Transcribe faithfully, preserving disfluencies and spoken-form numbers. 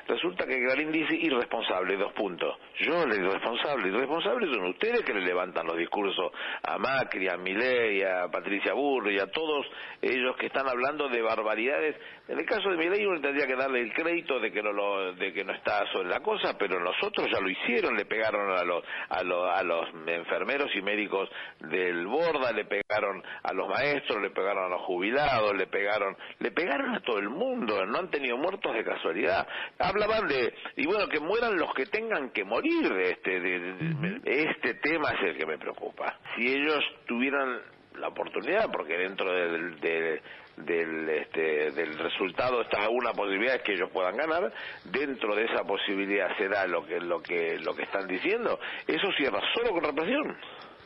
resulta que Clarín dice irresponsable, dos puntos. Yo el irresponsable, irresponsables son ustedes que le levantan los discursos a Macri, a Milei, a Patricia Burri y a todos ellos que están hablando de barbaridades. En el caso de Milei uno tendría que darle el crédito de que no lo, de que no está sobre la cosa, pero nosotros ya lo hicieron, le pegaron a los, a los, a los enfermeros y médicos del Borda, le pegaron a los maestros, le pegaron a los jubilados, le pegaron, le pegaron a todo el mundo, no han tenido muertos de casualidad. Hablaban de, y bueno, que mueran los que tengan que morir, este, de, de, de, este tema es el que me preocupa. Si ellos tuvieran la oportunidad, porque dentro del, del, del, este, del resultado está una posibilidad es que ellos puedan ganar, dentro de esa posibilidad será lo que, lo que, lo que están diciendo, eso cierra solo con represión.